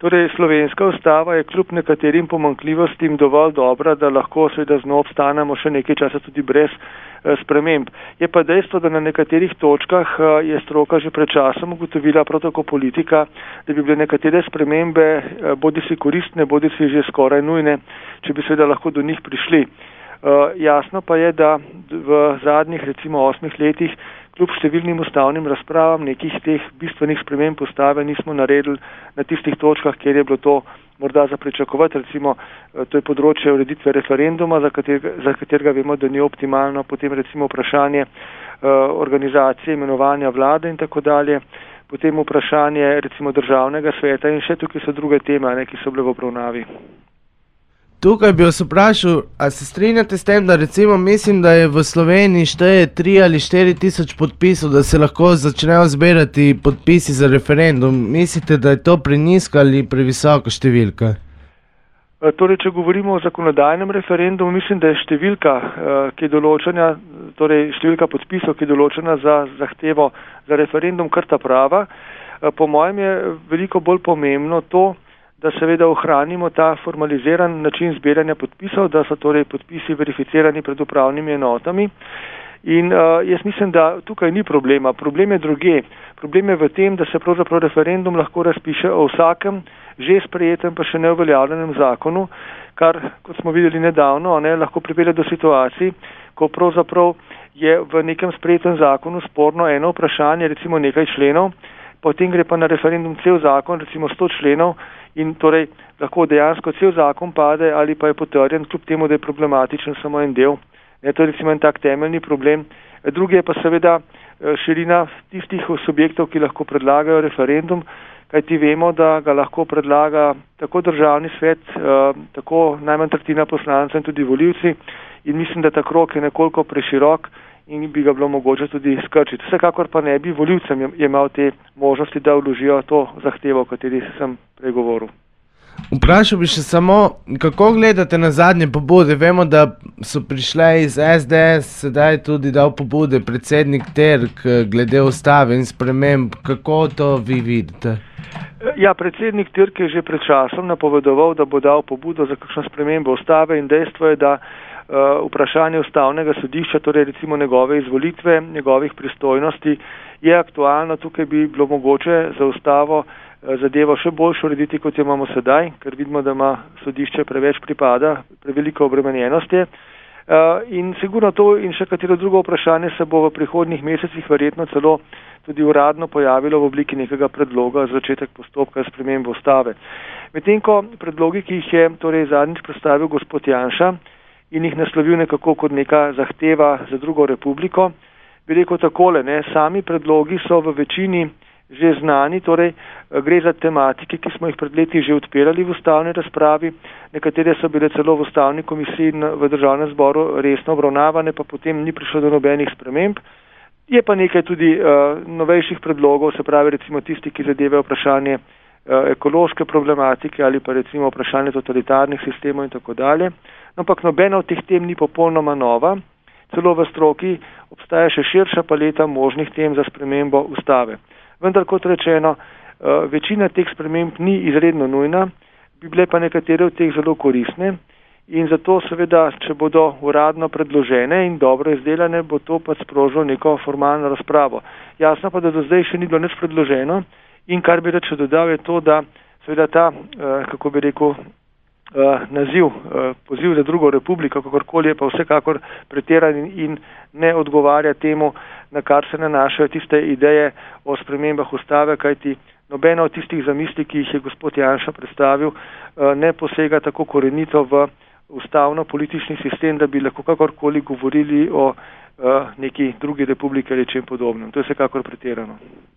Torej, slovenska ustava je kljub nekaterim pomanjkljivostim dovolj dobra, da lahko seveda z njo obstanemo še nekaj časa tudi brez sprememb. Je pa dejstvo, da na nekaterih točkah je stroka že pred časom ugotovila, prav tako politika, da bi bile nekatere spremembe bodisi koristne, bodisi že skoraj nujne, če bi seveda lahko do njih prišli. Jasno pa je, da v zadnjih recimo 8 letih kljub številnim ustavnim razpravam nekih teh bistvenih sprememb ustave nismo naredili na tistih točkah, kjer je bilo to morda za pričakovati. Recimo, to je področje ureditve referenduma, za katerega vemo, da ni optimalno, potem recimo vprašanje organizacije imenovanja vlade in tako dalje, potem vprašanje recimo državnega sveta in še tukaj so druge teme, ki so bile v obravnavi. Tukaj bi vas vprašal, a se strinjate s tem, da recimo mislim, da je v Sloveniji šteje 3 ali 4 tisoč podpisov, da se lahko začnejo zbirati podpisi za referendum. Mislite, da je to prenizka ali previsoka številka? Torej, če govorimo o zakonodajnem referendumu, mislim, da je številka, ki je določena, torej številka podpisov, ki je določena za zahtevo za referendum, kar ta prava. Po mojem je veliko bolj pomembno to, da seveda ohranimo ta formaliziran način zbiranja podpisov, da so torej podpisi verificirani pred upravnimi enotami. In jaz mislim, da tukaj ni problema. Problem je drugje. Problem je v tem, da se pravzaprav referendum lahko razpiše o vsakem že sprejetem pa še neuveljavljenem zakonu, kar, kot smo videli nedavno, lahko pripelje do situacij, ko pravzaprav je v nekem sprejetem zakonu sporno eno vprašanje, recimo nekaj členov, potem gre pa na referendum cel zakon, recimo 100 členov, in torej lahko dejansko cel zakon pade ali pa je potrjen, kljub temu, da je problematičen samo en del. To je recimo en tak temeljni problem. Drugi je pa seveda širina tistih subjektov, ki lahko predlagajo referendum, kajti vemo, da ga lahko predlaga tako državni svet, tako najmanj tretjina poslancev in tudi volivci, in mislim, da ta krog je nekoliko preširok in bi ga bilo mogoče tudi skrčiti. Vsekakor pa ne bi volivcem imel te možnosti, da vložijo to zahtevo, o kateri sem pregovoril. Vprašal bi še samo, kako gledate na zadnje pobude? Vemo, da so prišle iz SDS, sedaj tudi dal pobude predsednik Terk glede ustave in sprememb. Kako to vi vidite? Ja, predsednik Terk je že pred časom napovedoval, da bo dal pobudo za kakšno spremembo ustave in dejstvo je, da vprašanje ustavnega sodišča, torej recimo njegove izvolitve, njegovih pristojnosti, je aktualno. Tukaj bi bilo mogoče za ustavo zadevo še boljše urediti, kot jo imamo sedaj, ker vidimo, da ima sodišče preveč pripada, preveliko obremenjenost je. In sigurno to in še katero drugo vprašanje se bo v prihodnjih mesecih verjetno celo tudi uradno pojavilo v obliki nekega predloga za začetek postopka spremembe ustave. Medtem ko predlogi, ki jih je torej zadnjič predstavil gospod Janša in jih naslovil nekako kot neka zahteva za drugo republiko, bi rekel takole, sami predlogi so v večini že znani, torej gre za tematike, ki smo jih pred leti že odpirali v ustavni razpravi, nekatere so bile celo v ustavni komisiji v državnem zboru resno obravnavane, pa potem ni prišlo do nobenih sprememb. Je pa nekaj tudi novejših predlogov, se pravi recimo tisti, ki zadevajo vprašanje ekološke problematike ali pa recimo vprašanje totalitarnih sistemov in tako dalje. Ampak nobena od teh tem ni popolnoma nova, celo v stroki obstaja še širša paleta možnih tem za spremembo ustave. Vendar, kot rečeno, večina teh sprememb ni izredno nujna, bi bile pa nekatere od teh zelo koristne in zato seveda, če bodo uradno predložene in dobro izdelane, bo to pa sprožilo neko formalno razpravo. Jasno pa, da do zdaj še ni bilo nič predloženo in kar bi rad še dodal je to, da seveda ta, kako bi rekel, naziv, poziv za drugo republiko, kakorkoli je pa vsekakor pretiran in ne odgovarja temu, na kar se nanašajo tiste ideje o spremembah ustave, kajti nobena od tistih zamisli, ki jih je gospod Janša predstavil, ne posega tako korenito v ustavno-politični sistem, da bi lahko kakorkoli govorili o neki drugi republiki ali čem podobnem. To je vsekakor pretirano.